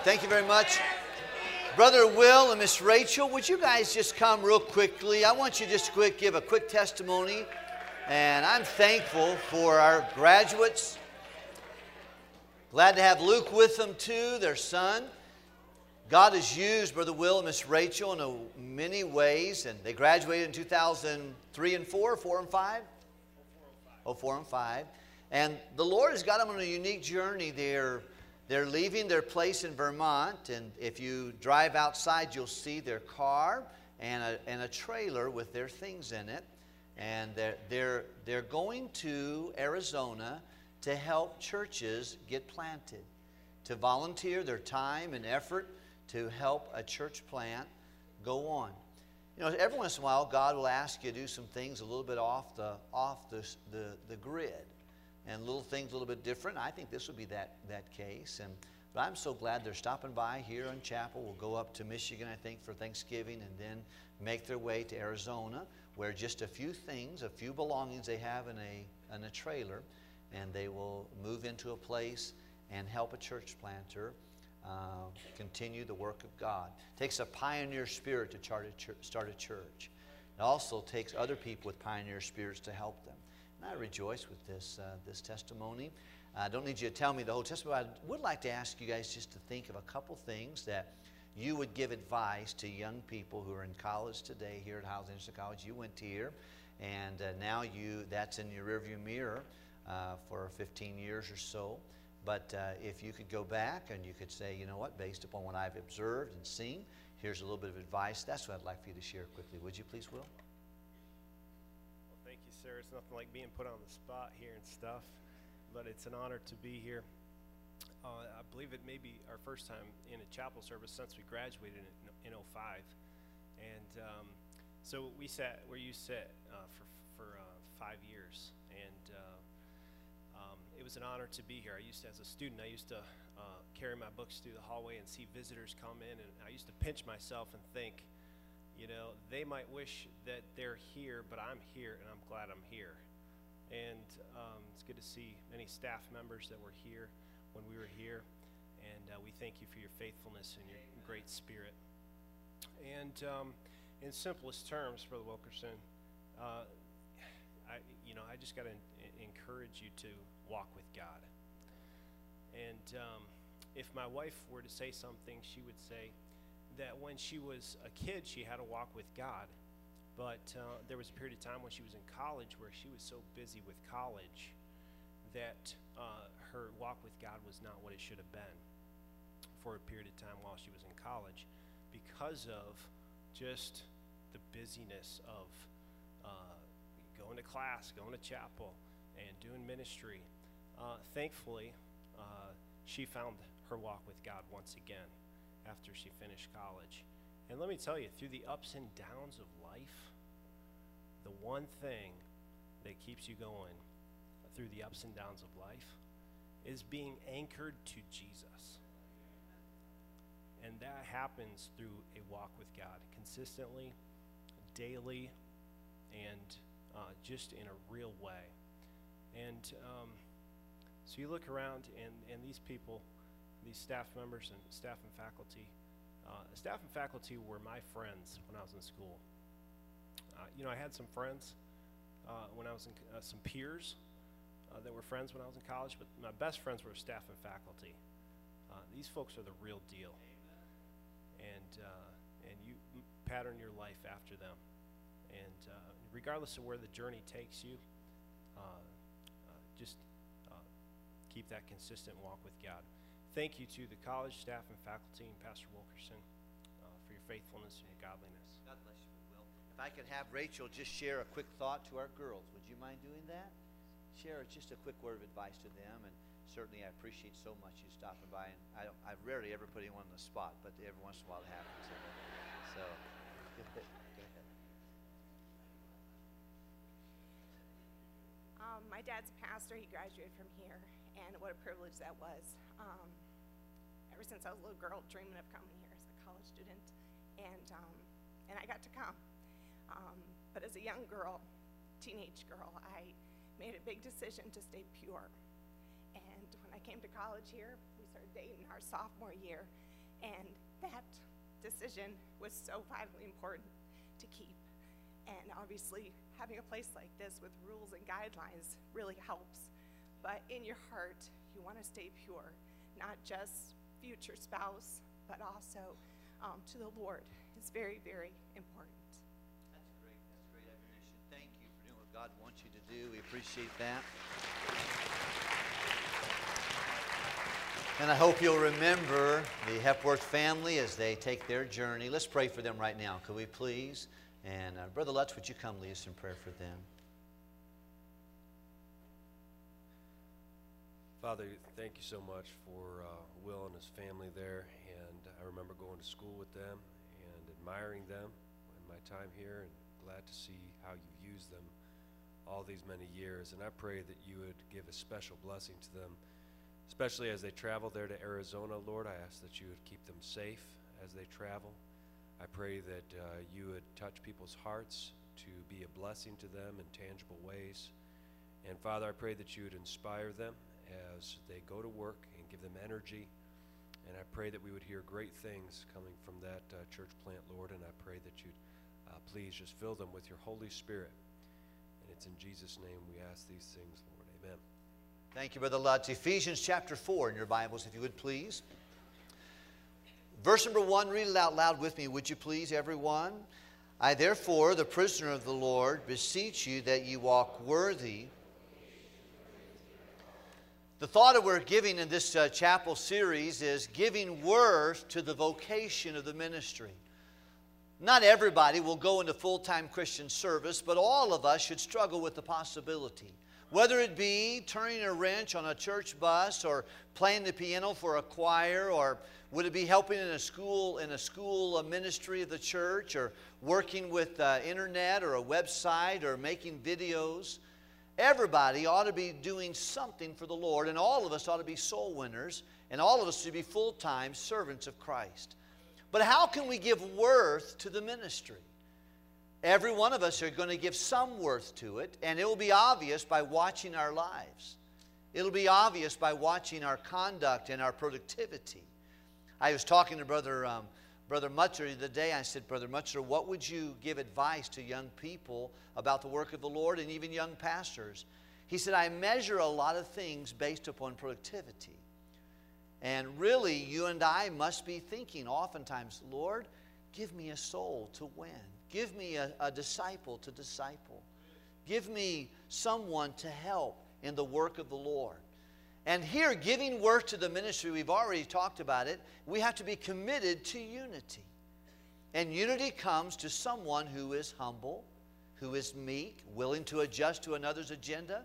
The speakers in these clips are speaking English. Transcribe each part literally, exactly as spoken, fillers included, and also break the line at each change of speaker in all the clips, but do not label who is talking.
Thank you very much. Brother Will and Miss Rachel, would you guys just come real quickly? I want you to just quick give a quick testimony. And I'm thankful for our graduates. Glad to have Luke with them too, their son. God has used Brother Will and Miss Rachel in a, many ways, and they graduated in two thousand three and four, four and five? Oh, four and five. And the Lord has got them on a unique journey. They're, they're leaving their place in Vermont, and if you drive outside, you'll see their car and a, and a trailer with their things in it. And they're, they're, they're going to Arizona to help churches get planted, to volunteer their time and effort to help a church plant go on. You know, every once in a while, God will ask you to do some things a little bit off the, off the, the, the grid, and little things a little bit different. I think this would be that, that case. And, but I'm so glad they're stopping by here in Chapel. We'll go up to Michigan, I think, for Thanksgiving, and then make their way to Arizona, where just a few things, a few belongings they have in a, in a trailer, and they will move into a place and help a church planter uh, continue the work of God. It takes a pioneer spirit to start a church. Start a church. It also takes other people with pioneer spirits to help them. And I rejoice with this, uh, this testimony. I don't need you to tell me the whole testimony. I would like to ask you guys just to think of a couple things that you would give advice to young people who are in college today here at Highlands Institute College. You went here, and uh, now you that's in your rearview mirror uh, for fifteen years or so. But uh, if you could go back and you could say, you know what, based upon what I've observed and seen, here's a little bit of advice. That's what I'd like for you to share quickly. Would you please, Will?
Well, thank you, sir. It's nothing like being put on the spot here and stuff, but it's an honor to be here. Uh, I believe it may be our first time in a chapel service since we graduated in, in oh five. And um, so we sat where you sat uh, for, for uh, five years. And uh, um, it was an honor to be here. I used to, as a student, I used to uh, carry my books through the hallway and see visitors come in. And I used to pinch myself and think, you know, they might wish that they're here, but I'm here, and I'm glad I'm here. And um, it's good to see many staff members that were here when we were here, and uh, we thank you for your faithfulness and your great spirit. And um, in simplest terms, Brother Wilkerson, uh, I, you know, I just got to encourage you to walk with God. And um, if my wife were to say something, she would say that when she was a kid, she had to walk with God, but uh, there was a period of time when she was in college where she was so busy with college that uh, her walk with God was not what it should have been for a period of time while she was in college, because of just the busyness of uh, going to class, going to chapel, and doing ministry. Uh, thankfully, uh, she found her walk with God once again after she finished college. And let me tell you, through the ups and downs of life, the one thing that keeps you going through the ups and downs of life is being anchored to Jesus. And that happens through a walk with God consistently, daily, and uh, just in a real way. And um, so you look around, and, and these people, these staff members and staff and faculty, uh, staff and faculty were my friends when I was in school. Uh, you know, I had some friends uh, when I was in, uh, some peers Uh, that were friends when I was in college, but my best friends were staff and faculty. Uh, these folks are the real deal. And uh, and you m- pattern your life after them. And uh, regardless of where the journey takes you, uh, uh, just uh, keep that consistent walk with God. Thank you to the college staff and faculty and Pastor Wilkerson uh, for your faithfulness and your godliness.
God bless you, Will. If I could have Rachel just share a quick thought to our girls, would you mind doing that? Share just a quick word of advice to them, and certainly I appreciate so much you stopping by. And I don't, I rarely ever put anyone on the spot, but every once in a while it happens. So, go ahead.
Um, my dad's a pastor. He graduated from here, and what a privilege that was. Um, ever since I was a little girl, dreaming of coming here as a college student, and um, and I got to come. Um, but as a young girl, teenage girl, I made a big decision to stay pure. And when I came to college here, we started dating our sophomore year, that decision was so vitally important to keep. And obviously, having a place like this with rules and guidelines really helps. But in your heart, you want to stay pure, not just future spouse, but also um, to the Lord. It's very, very important.
That's great. That's great admonition. Thank you for doing what God wants you to do. We appreciate that. And I hope you'll remember the Hepworth family as they take their journey. Let's pray for them right now, could we please? And uh, Brother Lutz, would you come lead us in prayer for them?
Father, thank you so much for uh, Will and his family there. And I remember going to school with them and admiring them in my time here, and glad to see how you've used them all these many years. And I pray that you would give a special blessing to them, especially as they travel there to Arizona. Lord, I ask that you would keep them safe as they travel. I pray that uh, you would touch people's hearts to be a blessing to them in tangible ways. And Father, I pray that you would inspire them as they go to work and give them energy. And I pray that we would hear great things coming from that uh, church plant, Lord. And I pray that you'd uh, please just fill them with your Holy Spirit. And it's in Jesus' name we ask these things, Lord. Amen.
Thank you, Brother Lutz. Ephesians chapter four in your Bibles, if you would please. Verse number one, read it out loud with me, would you please, everyone? I therefore, the prisoner of the Lord, beseech you that you walk worthy. The thought that we're giving in this uh, chapel series is giving worth to the vocation of the ministry. Not everybody will go into full-time Christian service, but all of us should struggle with the possibility. Whether it be turning a wrench on a church bus, or playing the piano for a choir, or would it be helping in a school in a school a ministry of the church, or working with uh, internet or a website, or making videos. Everybody ought to be doing something for the Lord, and all of us ought to be soul winners, and all of us should be full-time servants of Christ. But how can we give worth to the ministry? Every one of us are going to give some worth to it, and it will be obvious by watching our lives. It'll be obvious by watching our conduct and our productivity. I was talking to Brother, um, Brother Mutzer the other day. I said, Brother Mutzer, what would you give advice to young people about the work of the Lord, and even young pastors? He said, I measure a lot of things based upon productivity. And really, you and I must be thinking oftentimes, Lord, give me a soul to win. Give me a, a disciple to disciple. Give me someone to help in the work of the Lord. And here, giving worth to the ministry, we've already talked about it, we have to be committed to unity. And unity comes to someone who is humble, who is meek, willing to adjust to another's agenda.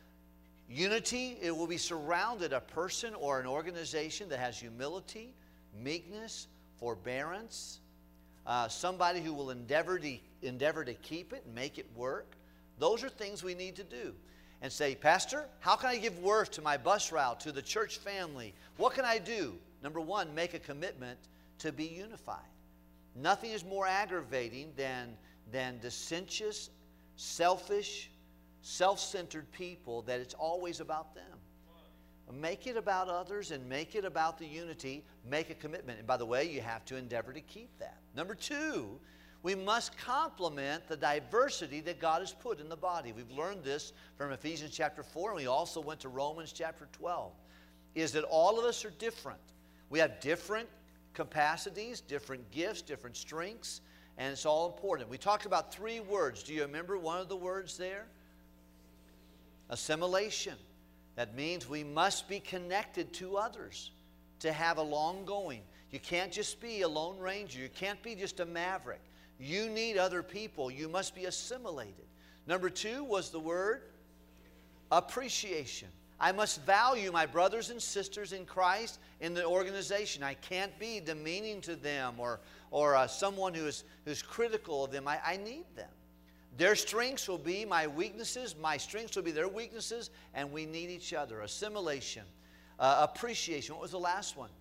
Unity, it will be surrounded a person or an organization that has humility, meekness, forbearance, uh, somebody who will endeavor to, endeavor to keep it and make it work. Those are things we need to do. And say, Pastor, how can I give worth to my bus route, to the church family? What can I do? Number one, make a commitment to be unified. Nothing is more aggravating than, than dissentious, selfish, self-centered people that it's always about them. Make it about others and make it about the unity. Make a commitment. And by the way, you have to endeavor to keep that. Number two, we must complement the diversity that God has put in the body. We've learned this from Ephesians chapter four, and we also went to Romans chapter twelve, is that all of us are different. We have different capacities, different gifts, different strengths, and it's all important. We talked about three words. Do you remember one of the words there? Assimilation. That means we must be connected to others to have a long going. You can't just be a lone ranger. You can't be just a maverick. You need other people. You must be assimilated. Number two was the word appreciation. I must value my brothers and sisters in Christ in the organization. I can't be demeaning to them or, or uh, someone who is who's critical of them. I, I need them. Their strengths will be my weaknesses. My strengths will be their weaknesses, and we need each other. Assimilation, uh, appreciation. What was the last one?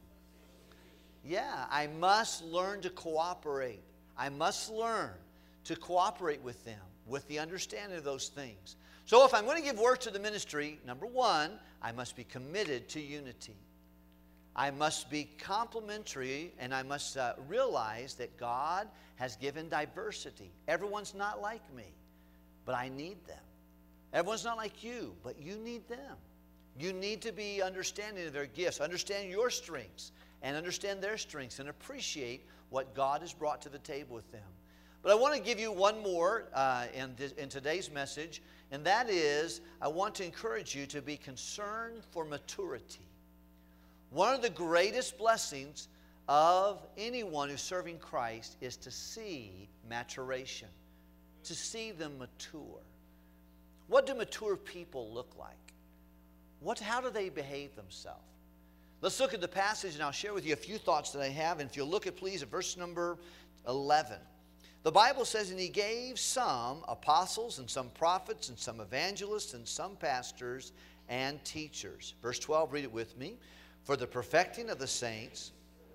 Yeah, I must learn to cooperate. I must learn to cooperate with them, with the understanding of those things. So if I'm going to give work to the ministry, number one, I must be committed to unity. I must be complementary, and I must uh, realize that God has given diversity. Everyone's not like me, but I need them. Everyone's not like you, but you need them. You need to be understanding of their gifts, understand your strengths, and understand their strengths, and appreciate what God has brought to the table with them. But I want to give you one more uh, in, this, in today's message, and that is I want to encourage you to be concerned for maturity. One of the greatest blessings of anyone who's serving Christ is to see maturation, to see them mature. What do mature people look like? What, how do they behave themselves? Let's look at the passage, and I'll share with you a few thoughts that I have. And if you'll look at, please, at verse number eleven. The Bible says, and he gave some apostles, and some prophets, and some evangelists, and some pastors and teachers. Verse twelve, read it with me. For the perfecting of the saints.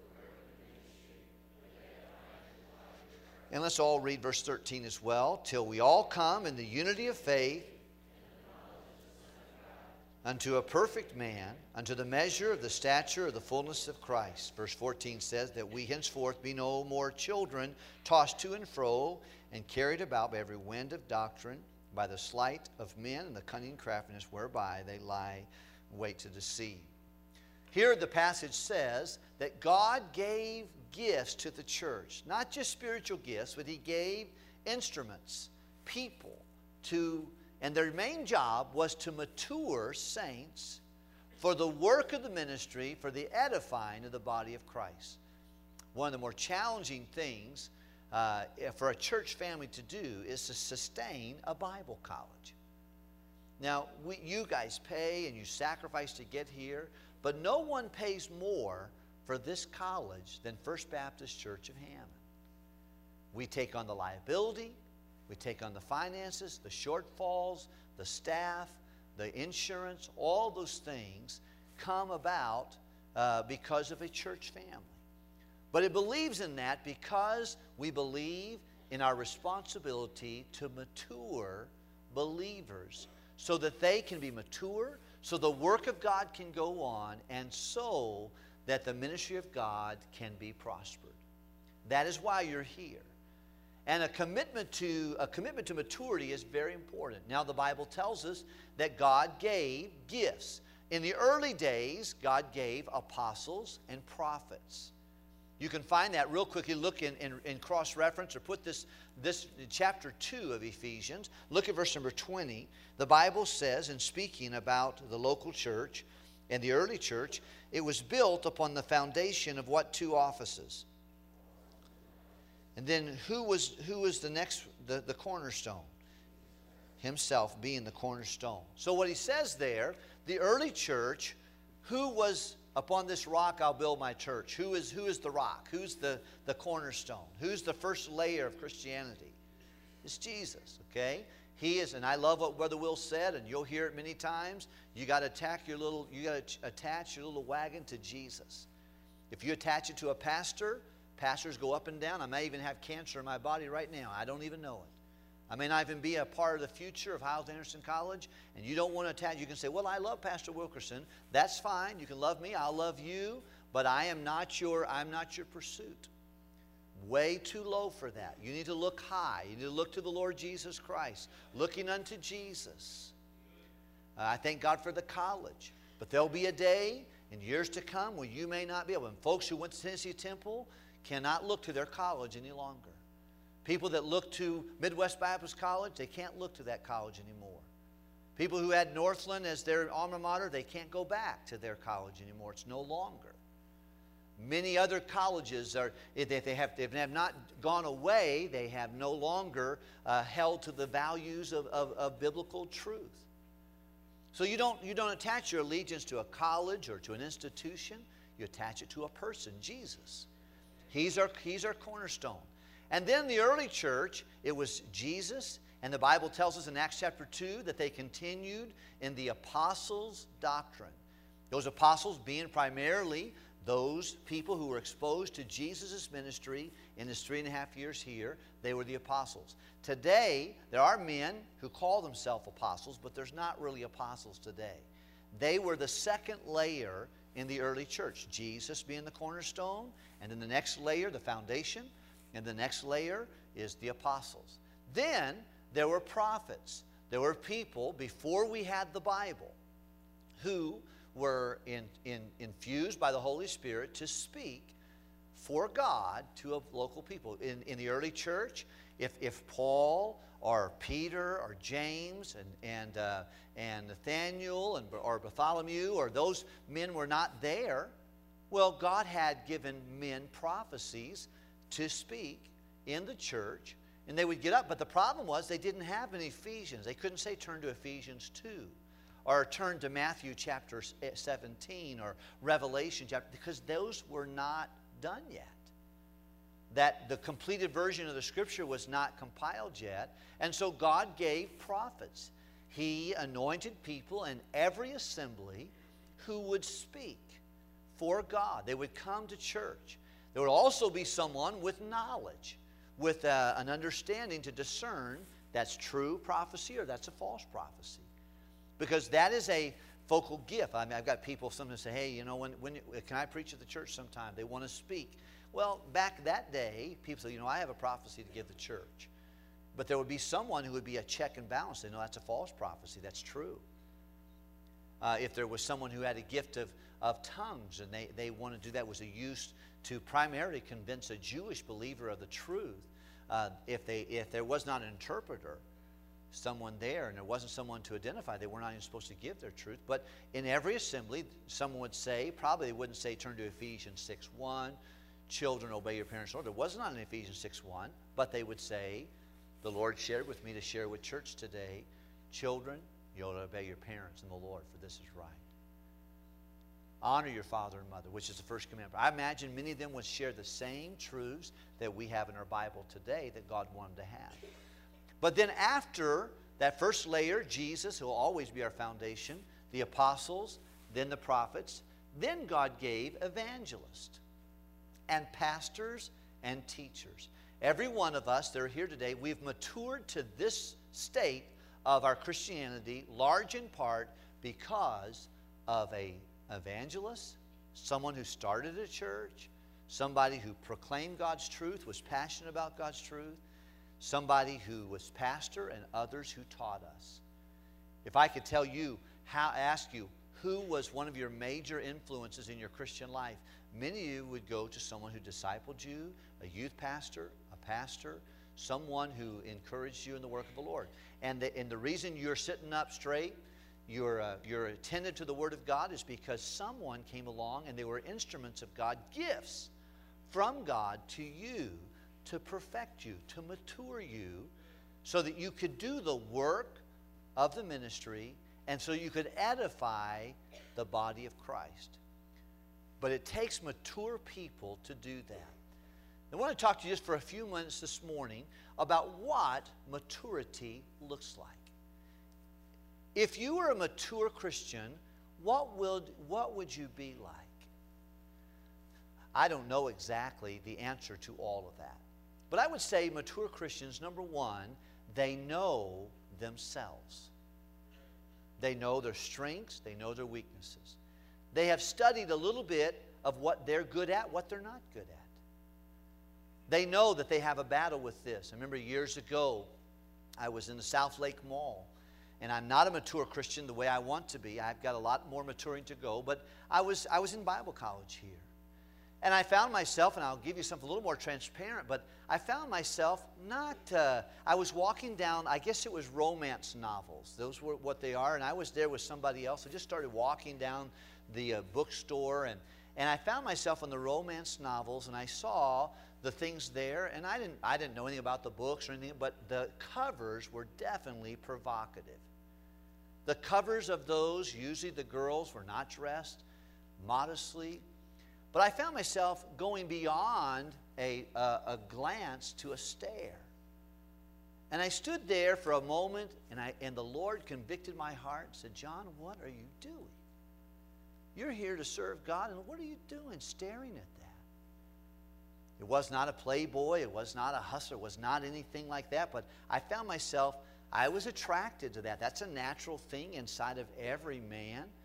And let's all read verse thirteen as well. Till we all come in the unity of faith unto a perfect man, unto the measure of the stature of the fullness of Christ. Verse fourteen says that we henceforth be no more children, tossed to and fro, and carried about by every wind of doctrine, by the sleight of men and the cunning craftiness whereby they lie wait to deceive. Here the passage says that God gave gifts to the church, not just spiritual gifts, but he gave instruments, people to, and their main job was to mature saints for the work of the ministry, for the edifying of the body of Christ. One of the more challenging things uh, for a church family to do is to sustain a Bible college. Now, we, you guys pay and you sacrifice to get here, but no one pays more for this college than First Baptist Church of Hammond. We take on the liability, we take on the finances, the shortfalls, the staff, the insurance, all those things come about uh, because of a church family. But it believes in that because we believe in our responsibility to mature believers so that they can be mature, so the work of God can go on, and so that the ministry of God can be prospered. That is why you're here. And a commitment to, a commitment to maturity is very important. Now, the Bible tells us that God gave gifts. In the early days, God gave apostles and prophets. You can find that real quickly. Look in, in, in cross-reference, or put this, this chapter two of Ephesians. Look at verse number twenty. The Bible says, in speaking about the local church and the early church, it was built upon the foundation of what two offices? And then who was, who was the next, the, the cornerstone? Himself being the cornerstone. So what he says there, the early church, who was upon this rock I'll build my church? Who is, who is the rock? Who's the, the cornerstone? Who's the first layer of Christianity? It's Jesus, okay? He is, and I love what Brother Will said, and you'll hear it many times. You got to attack your little, you got to attach your little wagon to Jesus. If you attach it to a pastor, pastors go up and down. I may even have cancer in my body right now. I don't even know it. I may not even be a part of the future of Hyles Anderson College, and you don't want to attach. You can say, well, I love Pastor Wilkerson. That's fine. You can love me. I'll love you. But I am not your, I'm not your pursuit. Way too low for that. You need to look high. You need to look to the Lord Jesus Christ. Looking unto Jesus. Uh, I thank God for the college. But there'll be a day in years to come when you may not be able. And folks who went to Tennessee Temple cannot look to their college any longer. People that look to Midwest Baptist College, they can't look to that college anymore. People who had Northland as their alma mater, they can't go back to their college anymore. It's no longer. Many other colleges, are, if they have, they have not gone away, they have no longer uh, held to the values of, of, of biblical truth. So you don't, you don't attach your allegiance to a college or to an institution. You attach it to a person, Jesus. He's our, he's our cornerstone. And then the early church, it was Jesus, and the Bible tells us in Acts chapter two that they continued in the apostles' doctrine. Those apostles being primarily those people who were exposed to Jesus' ministry in his three and a half years here. They were the apostles. Today, there are men who call themselves apostles, but there's not really apostles today. They were the second layer in the early church. Jesus being the cornerstone, and then the next layer, the foundation, and the next layer is the apostles. Then there were prophets. There were people before we had the Bible who were in, in, infused by the Holy Spirit to speak for God to a local people. In, in the early church, if, if Paul or Peter or James and, and, uh, and Nathaniel and, or Bartholomew or those men were not there, well, God had given men prophecies to speak in the church, and they would get up. But the problem was they didn't have any Ephesians. They couldn't say turn to Ephesians two or turn to Matthew chapter seventeen or Revelation chapter, because those were not done yet. That the completed version of the Scripture was not compiled yet. And so God gave prophets. He anointed people in every assembly who would speak for God. They would come to church. There would also be someone with knowledge, with uh, an understanding to discern that's true prophecy or that's a false prophecy. Because that is a focal gift. I mean, I've got people sometimes say, hey, you know, when, when can I preach at the church sometime? They want to speak. Well, back that day, people say, you know, I have a prophecy to give the church. But there would be someone who would be a check and balance. They know that's a false prophecy. That's true. Uh, if there was someone who had a gift of, of tongues and they, they wanted to do that, was a use to primarily convince a Jewish believer of the truth. Uh, if, they, if there was not an interpreter, someone there, and there wasn't someone to identify, they were not even supposed to give their truth. But in every assembly, someone would say, probably they wouldn't say, turn to Ephesians six one, children, obey your parents. Lord, there was not in Ephesians six one, but they would say, the Lord shared with me to share with church today, children, you ought to obey your parents in the Lord, for this is right. Honor your father and mother, which is the first commandment. I imagine many of them would share the same truths that we have in our Bible today that God wanted to have. But then after that first layer, Jesus, who will always be our foundation, the apostles, then the prophets, then God gave evangelists and pastors and teachers. Every one of us that are here today, we've matured to this state of our Christianity, large in part because of a evangelist, someone who started a church, somebody who proclaimed God's truth, was passionate about God's truth, somebody who was pastor, and others who taught us. If I could tell you, how, ask you, who was one of your major influences in your Christian life, many of you would go to someone who discipled you, a youth pastor, a pastor, someone who encouraged you in the work of the Lord. And the, and the reason you're sitting up straight, you're, uh, you're attentive to the Word of God, is because someone came along and they were instruments of God, gifts from God to you to perfect you, to mature you, so that you could do the work of the ministry and so you could edify the body of Christ. But it takes mature people to do that. I want to talk to you just for a few minutes this morning about what maturity looks like. If you were a mature Christian, what would, what would you be like? I don't know exactly the answer to all of that. But I would say mature Christians, number one, they know themselves. They know their strengths, they know their weaknesses. They have studied a little bit of what they're good at, what they're not good at. They know that they have a battle with this. I remember years ago, I was in the South Lake Mall, and I'm not a mature Christian the way I want to be. I've got a lot more maturing to go, but I was, I was in Bible college here. And I found myself, and I'll give you something a little more transparent, but I found myself not, uh, I was walking down, I guess it was romance novels. Those were what they are, and I was there with somebody else. I just started walking down the uh, bookstore, and, and I found myself in the romance novels, and I saw the things there, and I didn't, I didn't know anything about the books or anything, but the covers were definitely provocative. The covers of those, usually the girls were not dressed modestly, but I found myself going beyond a, a, a glance to a stare. And I stood there for a moment, and, I, and the Lord convicted my heart and said, John, what are you doing? You're here to serve God, and what are you doing staring at that? It was not a playboy. It was not a hustler. It was not anything like that. But I found myself, I was attracted to that. That's a natural thing inside of every man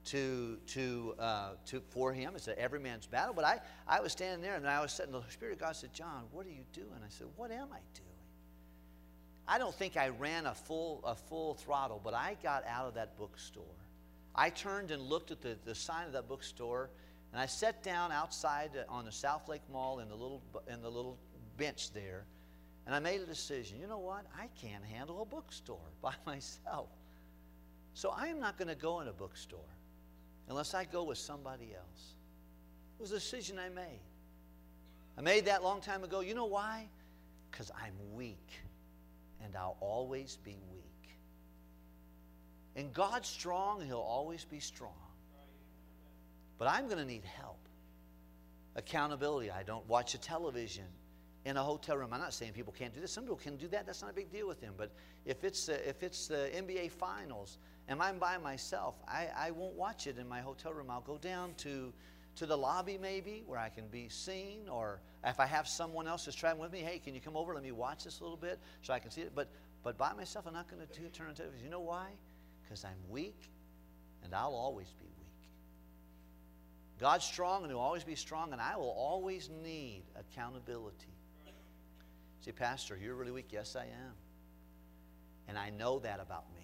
to to uh, to for him. It's a every man's battle. But I I was standing there and I was sitting. The Spirit of God said, "John, what are you doing?" I said, "What am I doing?" I don't think I ran a full a full throttle, but I got out of that bookstore. I turned and looked at the, the sign of that bookstore, and I sat down outside on the South Lake Mall in the little in the little bench there, and I made a decision. You know what? I can't handle a bookstore by myself. So I am not going to go in a bookstore unless I go with somebody else. It was a decision I made. I made that long time ago. You know why? Because I'm weak, and I'll always be weak. And God's strong, and He'll always be strong. But I'm going to need help. Accountability. I don't watch a television in a hotel room. I'm not saying people can't do this. Some people can do that. That's not a big deal with them. But if it's uh, if it's the N B A Finals and I'm by myself, I, I won't watch it in my hotel room. I'll go down to, to the lobby maybe where I can be seen. Or if I have someone else who's traveling with me, hey, can you come over? Let me watch this a little bit so I can see it. But, but by myself, I'm not going to turn on television. You know why? Because I'm weak, and I'll always be weak. God's strong, and He'll always be strong, and I will always need accountability. Say, Pastor, you're really weak. Yes, I am. And I know that about me.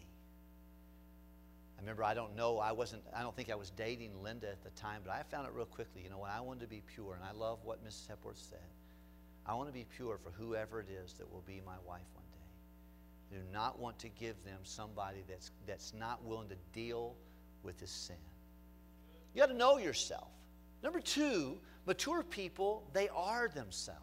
I remember, I don't know, I wasn't, I don't think I was dating Linda at the time, but I found it real quickly. You know, when I wanted to be pure, and I love what Missus Hepworth said, I want to be pure for whoever it is that will be my wife one day. I do not want to give them somebody that's, that's not willing to deal with his sin. You got to know yourself. Number two, mature people, they are themselves.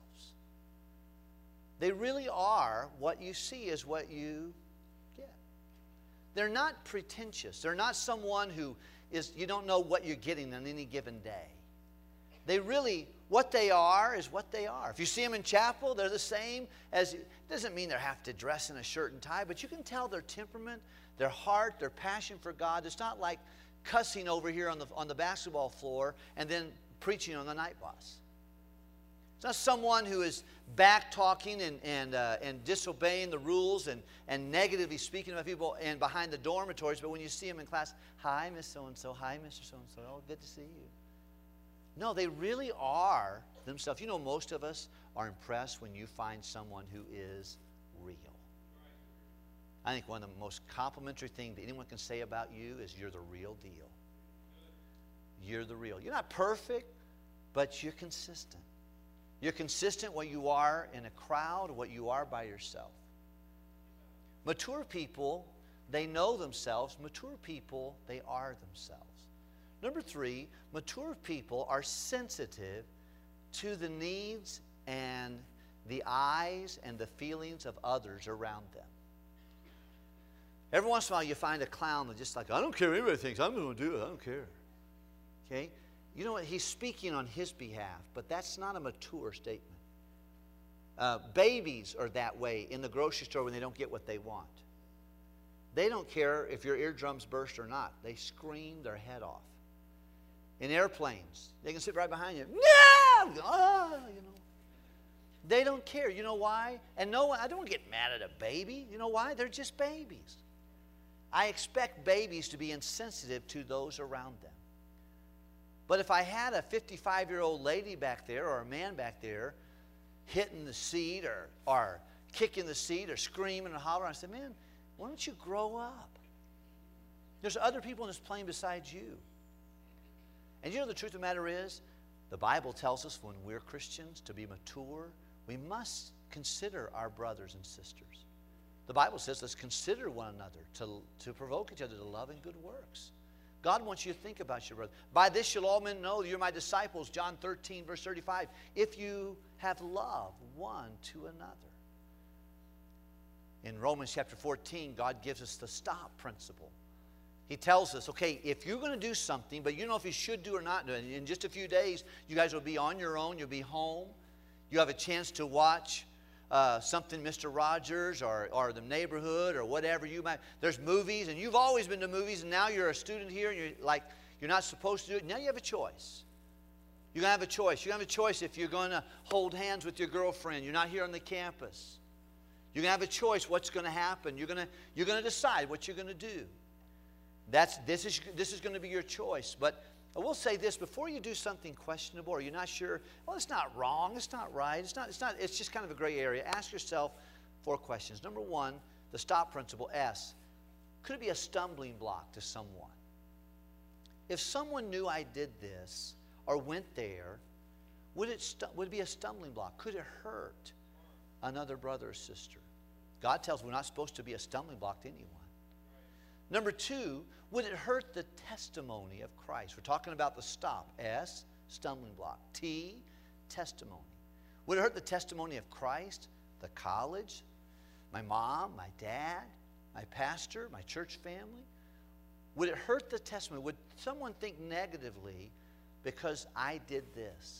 They really are. What you see is what you get. They're not pretentious. They're not someone who is, you don't know what you're getting on any given day. They really, what they are is what they are. If you see them in chapel, they're the same as, it doesn't mean they have to dress in a shirt and tie, but you can tell their temperament, their heart, their passion for God. It's not like cussing over here on the, on the basketball floor and then preaching on the night bus. It's not someone who is back-talking and, and, uh, and disobeying the rules and, and negatively speaking about people and behind the dormitories, but when you see them in class, hi, Miss So-and-so, hi, Mister So-and-so, oh, good to see you. No, they really are themselves. You know, most of us are impressed when you find someone who is real. I think one of the most complimentary things that anyone can say about you is you're the real deal. You're the real. You're not perfect, but you're consistent. You're consistent what you are in a crowd, what you are by yourself. Mature people, they know themselves. Mature people, they are themselves. Number three, mature people are sensitive to the needs and the eyes and the feelings of others around them. Every once in a while you find a clown that's just like, I don't care what anybody thinks, I'm going to do it, I don't care. Okay? You know what? He's speaking on his behalf, but that's not a mature statement. Uh, babies are that way in the grocery store when they don't get what they want. They don't care if your eardrums burst or not. They scream their head off. In airplanes, they can sit right behind you. No! Oh, you know. They don't care. You know why? And no one, I don't get mad at a baby. You know why? They're just babies. I expect babies to be insensitive to those around them. But if I had a fifty-five-year-old lady back there or a man back there hitting the seat or, or kicking the seat or screaming and hollering, I said, man, why don't you grow up? There's other people in this plane besides you. And you know the truth of the matter is, the Bible tells us when we're Christians to be mature, we must consider our brothers and sisters. The Bible says let's consider one another to, to provoke each other to love and good works. God wants you to think about your brother. By this shall all men know that you're my disciples, John thirteen, verse thirty-five, if you have love one to another. In Romans chapter fourteen, God gives us the stop principle. He tells us, okay, if you're going to do something, but you don't know if you should do or not do it, in just a few days, you guys will be on your own, you'll be home. You have a chance to watch uh, something, Mister Rogers or, or The Neighborhood or whatever you might. There's movies, and you've always been to movies, and now you're a student here, and you're like, you're not supposed to do it. Now you have a choice. You're going to have a choice. You're going to have a choice if you're going to hold hands with your girlfriend. You're not here on the campus. You're going to have a choice what's going to happen. You're going to, you're going to decide what you're going to do. That's, this is, this is going to be your choice. But I will say this, before you do something questionable or you're not sure, well, it's not wrong, it's not right, it's not, it's not, it's just kind of a gray area. Ask yourself four questions. Number one, the STOP principle, S. Could it be a stumbling block to someone? If someone knew I did this or went there, would it, stu- would it be a stumbling block? Could it hurt another brother or sister? God tells us we're not supposed to be a stumbling block to anyone. Number two, would it hurt the testimony of Christ? We're talking about the STOP. S, stumbling block. T, testimony. Would it hurt the testimony of Christ, the college, my mom, my dad, my pastor, my church family? Would it hurt the testimony? Would someone think negatively because I did this?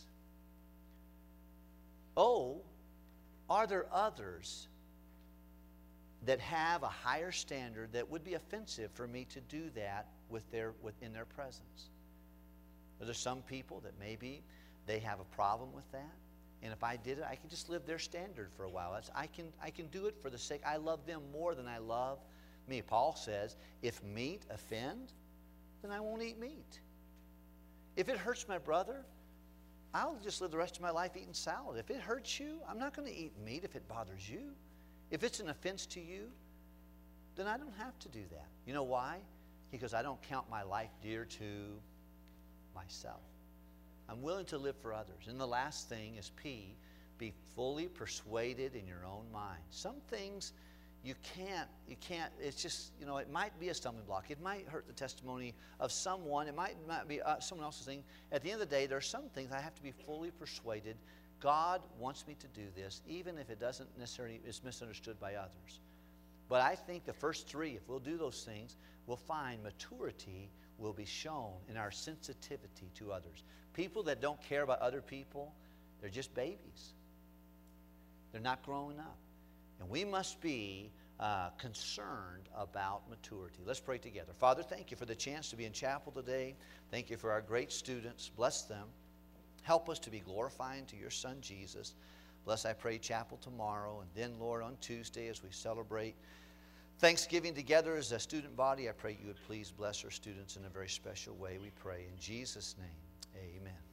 Oh, are there others that have a higher standard that would be offensive for me to do that with their, within their presence? Are there some people that maybe they have a problem with that? And if I did it, I can just live their standard for a while. That's, I, can, I can do it for the sake, I love them more than I love me. Paul says, if meat offend, then I won't eat meat. If it hurts my brother, I'll just live the rest of my life eating salad. If it hurts you, I'm not going to eat meat if it bothers you. If it's an offense to you, then I don't have to do that. You know why? Because I don't count my life dear to myself. I'm willing to live for others. And the last thing is P, be fully persuaded in your own mind. Some things you can't, you can't, it's just, you know, it might be a stumbling block. It might hurt the testimony of someone. It might, might be uh, someone else's thing. At the end of the day, there are some things I have to be fully persuaded. God wants me to do this, even if it doesn't necessarily, is misunderstood by others. But I think the first three, if we'll do those things, we'll find maturity will be shown in our sensitivity to others. People that don't care about other people, they're just babies. They're not growing up. And we must be uh, concerned about maturity. Let's pray together. Father, thank you for the chance to be in chapel today. Thank you for our great students. Bless them. Help us to be glorifying to your Son, Jesus. Bless, I pray, chapel tomorrow. And then, Lord, on Tuesday as we celebrate Thanksgiving together as a student body, I pray you would please bless our students in a very special way. We pray in Jesus' name. Amen.